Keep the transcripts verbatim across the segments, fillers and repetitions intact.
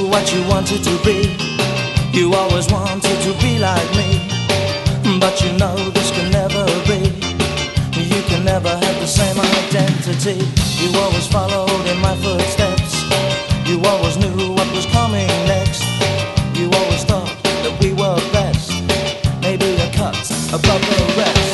what you wanted to be. You always wanted to be like me, but you know this can never be. You can never have the same identity. You always followed in my footsteps. You always knew what was coming next. You always thought that we were best, maybe a cut above the rest.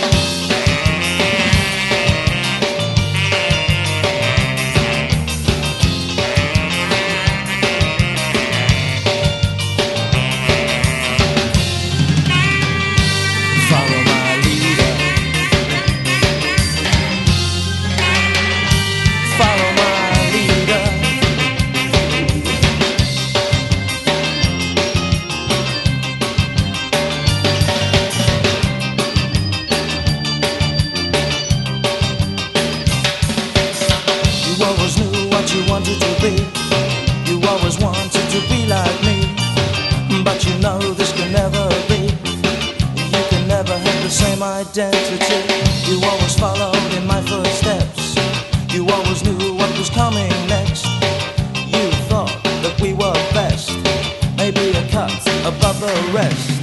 You wanted to be, you always wanted to be like me, but you know this can never be. You can never have the same identity. You always followed in my footsteps. You always knew what was coming next. You thought that we were best, maybe a cut above the rest.